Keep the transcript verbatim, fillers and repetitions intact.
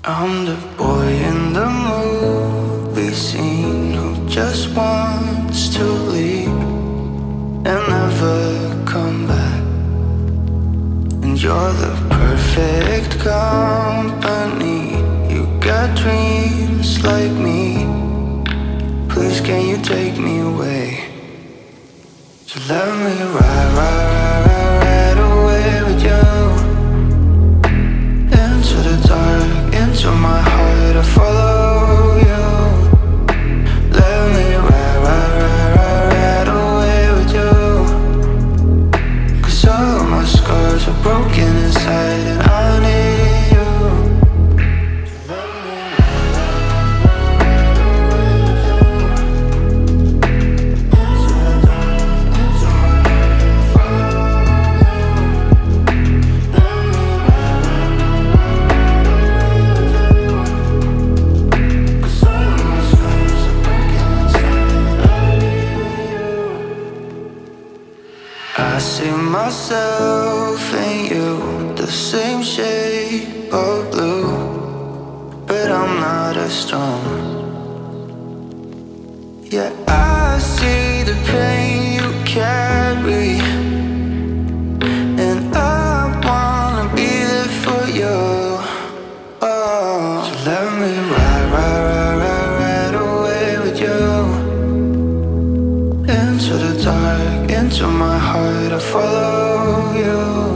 I'm the boy in the movie scene who just wants to leave and never come back. And you're the perfect company. You got dreams like me. Please can you take me away? So let me ride, ride, ride, ride, ride away with you. Into the dark, into my heart, I follow you. Let me ride, ride, ride, ride, ride away with you. Cause all of my scars are broken inside and I need you. Let me ride, ride, ride away with you. Into the dark, into my heart, I follow you. Let me ride, ride, ride, ride away with you. Cause all of my scars are broken inside and I need you. I see myself in you, the same shade of blue, but I'm not as strong. Yeah, I see the pain you carry, and I wanna be there for you. Oh, so let me ride, ride, ride, ride, ride away with you. Into the dark, into my heart, I follow you.